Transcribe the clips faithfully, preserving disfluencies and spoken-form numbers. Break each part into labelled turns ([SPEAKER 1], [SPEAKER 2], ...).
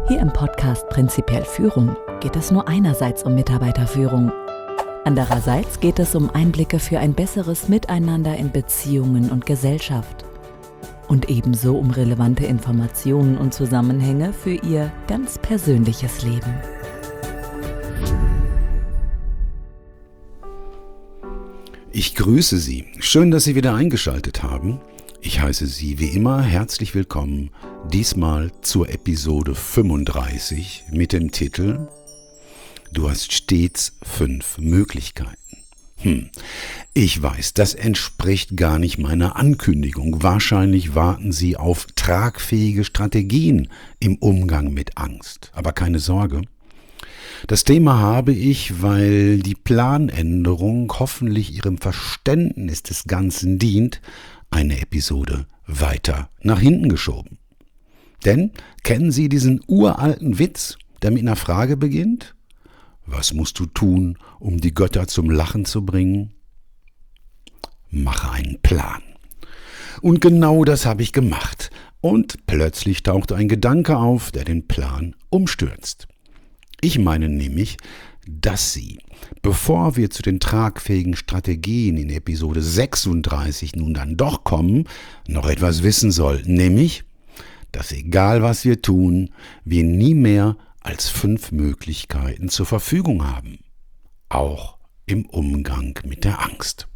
[SPEAKER 1] Hier im Podcast Prinzipiell Führung geht es nur einerseits um Mitarbeiterführung. Andererseits geht es um Einblicke für ein besseres Miteinander in Beziehungen und Gesellschaft. Und ebenso um relevante Informationen und Zusammenhänge für Ihr ganz persönliches Leben.
[SPEAKER 2] Ich grüße Sie. Schön, dass Sie wieder eingeschaltet haben. Ich heiße Sie wie immer herzlich willkommen, diesmal zur Episode fünfunddreißig mit dem Titel Du hast stets fünf Möglichkeiten. Hm, ich weiß, das entspricht gar nicht meiner Ankündigung. Wahrscheinlich warten Sie auf tragfähige Strategien im Umgang mit Angst. Aber keine Sorge. Das Thema habe ich, weil die Planänderung hoffentlich Ihrem Verständnis des Ganzen dient, eine Episode weiter nach hinten geschoben. Denn kennen Sie diesen uralten Witz, der mit einer Frage beginnt? Was musst du tun, um die Götter zum Lachen zu bringen? Mache einen Plan. Und genau das habe ich gemacht. Und plötzlich taucht ein Gedanke auf, der den Plan umstürzt. Ich meine nämlich, dass Sie, bevor wir zu den tragfähigen Strategien in Episode sechsunddreißig nun dann doch kommen, noch etwas wissen sollten, nämlich, dass egal was wir tun, wir nie mehr als fünf Möglichkeiten zur Verfügung haben, auch im Umgang mit der Angst.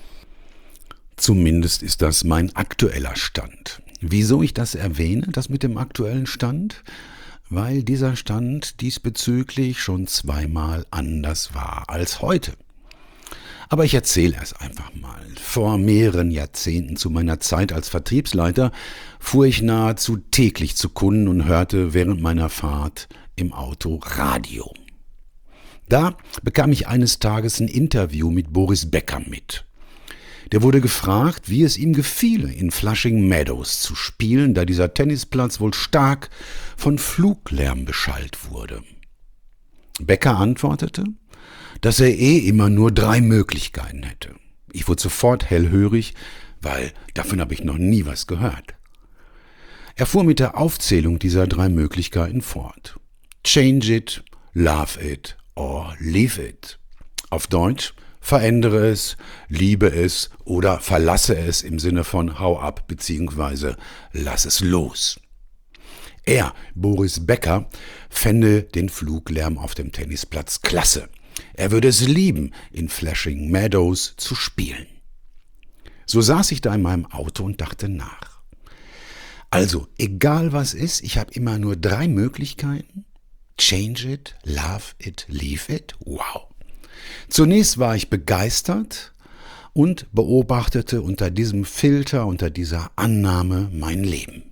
[SPEAKER 2] Zumindest ist das mein aktueller Stand. Wieso ich das erwähne, das mit dem aktuellen Stand? Weil dieser Stand diesbezüglich schon zweimal anders war als heute. Aber ich erzähle es einfach mal. Vor mehreren Jahrzehnten zu meiner Zeit als Vertriebsleiter fuhr ich nahezu täglich zu Kunden und hörte während meiner Fahrt im Auto Radio. Da bekam ich eines Tages ein Interview mit Boris Becker mit. Der wurde gefragt, wie es ihm gefiele, in Flushing Meadows zu spielen, da dieser Tennisplatz wohl stark von Fluglärm beschallt wurde. Becker antwortete, dass er eh immer nur drei Möglichkeiten hätte. Ich wurde sofort hellhörig, weil davon habe ich noch nie was gehört. Er fuhr mit der Aufzählung dieser drei Möglichkeiten fort. Change it, love it or leave it. Auf Deutsch: Verändere es, liebe es oder verlasse es im Sinne von hau ab bzw. lass es los. Er, Boris Becker, fände den Fluglärm auf dem Tennisplatz klasse. Er würde es lieben, in Flushing Meadows zu spielen. So saß ich da in meinem Auto und dachte nach. Also, egal was ist, ich habe immer nur drei Möglichkeiten. Change it, love it, leave it. Wow. Zunächst war ich begeistert und beobachtete unter diesem Filter, unter dieser Annahme mein Leben.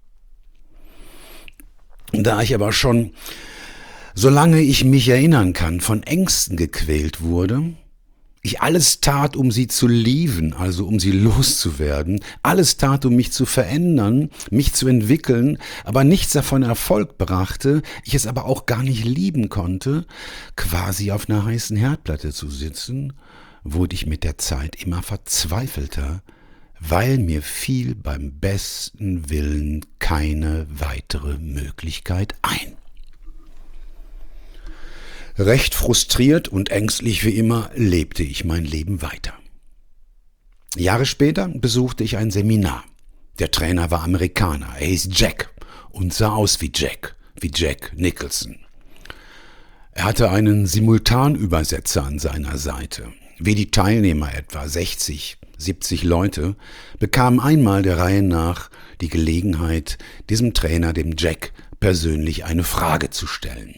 [SPEAKER 2] Da ich aber schon, solange ich mich erinnern kann, von Ängsten gequält wurde, ich alles tat, um sie zu lieben, also um sie loszuwerden, alles tat, um mich zu verändern, mich zu entwickeln, aber nichts davon Erfolg brachte, ich es aber auch gar nicht lieben konnte, quasi auf einer heißen Herdplatte zu sitzen, wurde ich mit der Zeit immer verzweifelter, weil mir fiel beim besten Willen keine weitere Möglichkeit ein. Recht frustriert und ängstlich wie immer lebte ich mein Leben weiter. Jahre später besuchte ich ein Seminar. Der Trainer war Amerikaner, er hieß Jack und sah aus wie Jack, wie Jack Nicholson. Er hatte einen Simultanübersetzer an seiner Seite. Wie die Teilnehmer, etwa sechzig, siebzig Leute, bekamen einmal der Reihe nach die Gelegenheit, diesem Trainer, dem Jack, persönlich eine Frage zu stellen.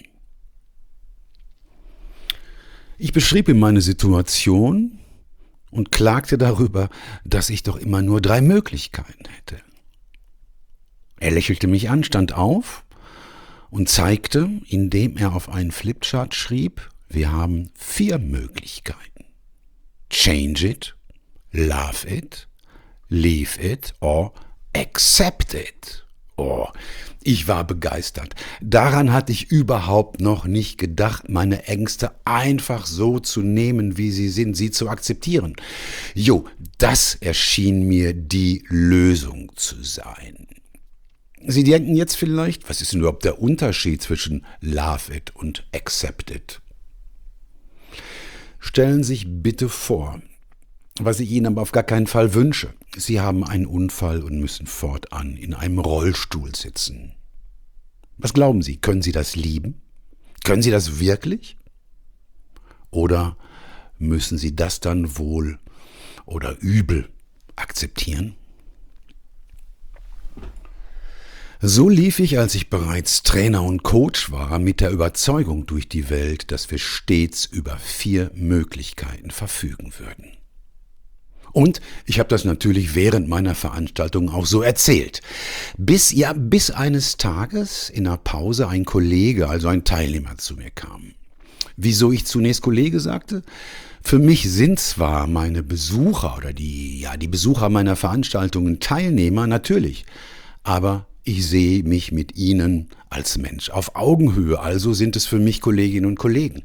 [SPEAKER 2] Ich beschrieb ihm meine Situation und klagte darüber, dass ich doch immer nur drei Möglichkeiten hätte. Er lächelte mich an, stand auf und zeigte, indem er auf einen Flipchart schrieb, wir haben vier Möglichkeiten. Change it, love it, leave it or accept it. Oh, ich war begeistert. Daran hatte ich überhaupt noch nicht gedacht, meine Ängste einfach so zu nehmen, wie sie sind, sie zu akzeptieren. Jo, das erschien mir die Lösung zu sein. Sie denken jetzt vielleicht, was ist denn überhaupt der Unterschied zwischen Love It und Accept It? Stellen Sie sich bitte vor, was ich Ihnen aber auf gar keinen Fall wünsche. Sie haben einen Unfall und müssen fortan in einem Rollstuhl sitzen. Was glauben Sie, können Sie das lieben? Können Sie das wirklich? Oder müssen Sie das dann wohl oder übel akzeptieren? So lief ich, als ich bereits Trainer und Coach war, mit der Überzeugung durch die Welt, dass wir stets über vier Möglichkeiten verfügen würden. Und ich habe das natürlich während meiner Veranstaltung auch so erzählt. Bis, ja, bis eines Tages in einer Pause ein Kollege, also ein Teilnehmer zu mir kam. Wieso ich zunächst Kollege sagte? Für mich sind zwar meine Besucher oder die, ja, die Besucher meiner Veranstaltungen Teilnehmer, natürlich, aber ich sehe mich mit ihnen als Mensch auf Augenhöhe, also sind es für mich Kolleginnen und Kollegen.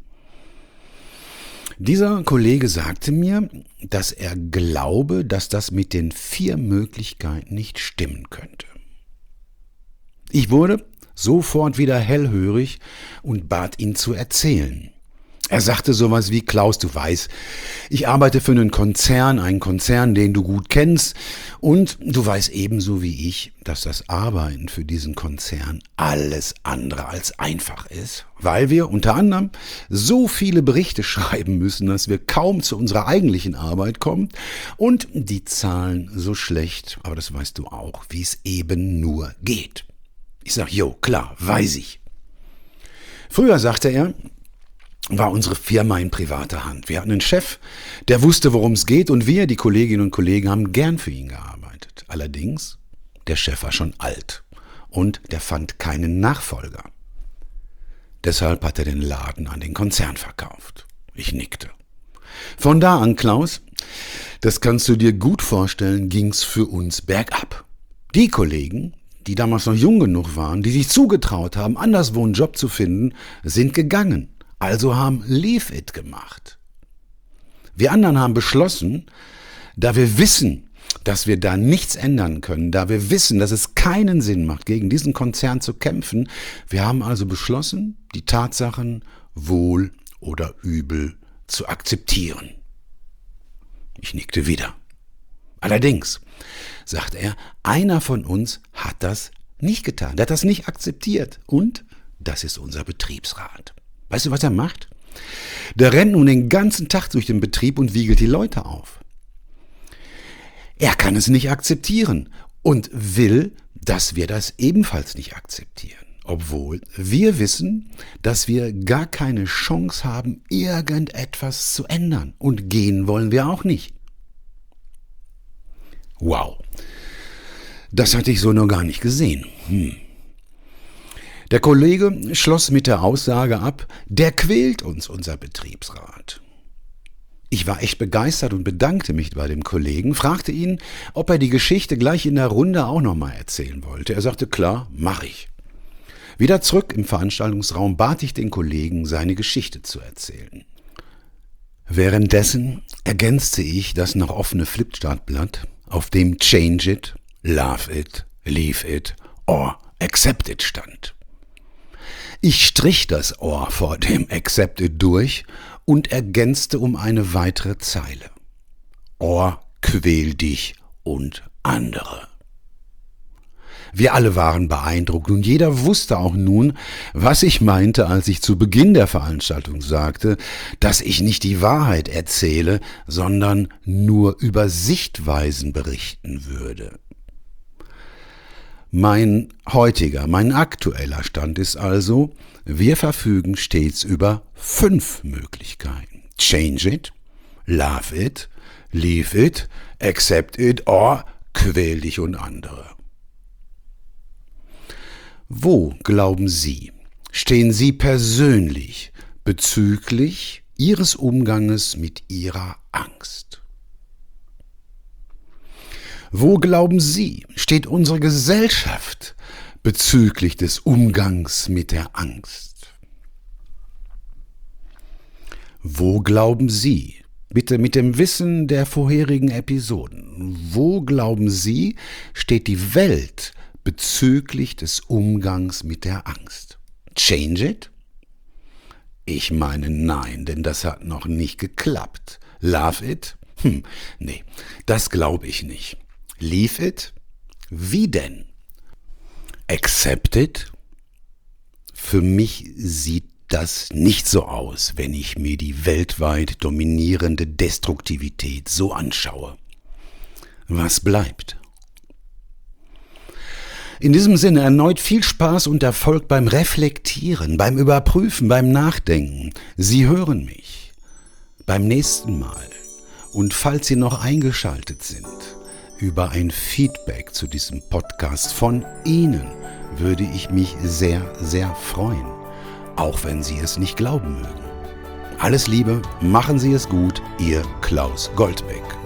[SPEAKER 2] Dieser Kollege sagte mir, dass er glaube, dass das mit den vier Möglichkeiten nicht stimmen könnte. Ich wurde sofort wieder hellhörig und bat ihn zu erzählen. Er sagte sowas wie: Klaus, du weißt, ich arbeite für einen Konzern, einen Konzern, den du gut kennst, und du weißt ebenso wie ich, dass das Arbeiten für diesen Konzern alles andere als einfach ist, weil wir unter anderem so viele Berichte schreiben müssen, dass wir kaum zu unserer eigentlichen Arbeit kommen und die Zahlen so schlecht, aber das weißt du auch, wie es eben nur geht. Ich sag, jo, klar, weiß ich. Früher, sagte er, war unsere Firma in privater Hand. Wir hatten einen Chef, der wusste, worum es geht, und wir, die Kolleginnen und Kollegen, haben gern für ihn gearbeitet. Allerdings, der Chef war schon alt und der fand keinen Nachfolger. Deshalb hat er den Laden an den Konzern verkauft. Ich nickte. Von da an, Klaus, das kannst du dir gut vorstellen, ging's für uns bergab. Die Kollegen, die damals noch jung genug waren, die sich zugetraut haben, anderswo einen Job zu finden, sind gegangen. Also haben Leave It gemacht. Wir anderen haben beschlossen, da wir wissen, dass wir da nichts ändern können, da wir wissen, dass es keinen Sinn macht, gegen diesen Konzern zu kämpfen, wir haben also beschlossen, die Tatsachen wohl oder übel zu akzeptieren. Ich nickte wieder. Allerdings, sagt er, einer von uns hat das nicht getan, der hat das nicht akzeptiert, und das ist unser Betriebsrat. Weißt du, was er macht? Der rennt nun den ganzen Tag durch den Betrieb und wiegelt die Leute auf. Er kann es nicht akzeptieren und will, dass wir das ebenfalls nicht akzeptieren. Obwohl wir wissen, dass wir gar keine Chance haben, irgendetwas zu ändern. Und gehen wollen wir auch nicht. Wow, das hatte ich so noch gar nicht gesehen. Hm. Der Kollege schloss mit der Aussage ab, der quält uns, unser Betriebsrat. Ich war echt begeistert und bedankte mich bei dem Kollegen, fragte ihn, ob er die Geschichte gleich in der Runde auch nochmal erzählen wollte. Er sagte, klar, mach ich. Wieder zurück im Veranstaltungsraum bat ich den Kollegen, seine Geschichte zu erzählen. Währenddessen ergänzte ich das noch offene Flipchartblatt, auf dem Change It, Love It, Leave It or Accept It stand. Ich strich das Ohr vor dem Accept It durch und ergänzte um eine weitere Zeile. Ohr, quäl dich und andere. Wir alle waren beeindruckt und jeder wusste auch nun, was ich meinte, als ich zu Beginn der Veranstaltung sagte, dass ich nicht die Wahrheit erzähle, sondern nur über Sichtweisen berichten würde. Mein heutiger, mein aktueller Stand ist also, wir verfügen stets über fünf Möglichkeiten. Change it, love it, leave it, accept it or quäl dich und andere. Wo, glauben Sie, stehen Sie persönlich bezüglich Ihres Umganges mit Ihrer Angst? Wo, glauben Sie, steht unsere Gesellschaft bezüglich des Umgangs mit der Angst? Wo, glauben Sie, bitte mit dem Wissen der vorherigen Episoden, wo, glauben Sie, steht die Welt bezüglich des Umgangs mit der Angst. Change it? Ich meine nein, denn das hat noch nicht geklappt. Love it? Hm, nee, das glaube ich nicht. Leave it? Wie denn? Accept it? Für mich sieht das nicht so aus, wenn ich mir die weltweit dominierende Destruktivität so anschaue. Was bleibt? In diesem Sinne erneut viel Spaß und Erfolg beim Reflektieren, beim Überprüfen, beim Nachdenken. Sie hören mich beim nächsten Mal. Und falls Sie noch eingeschaltet sind, über ein Feedback zu diesem Podcast von Ihnen würde ich mich sehr, sehr freuen. Auch wenn Sie es nicht glauben mögen. Alles Liebe, machen Sie es gut, Ihr Klaus Goldbeck.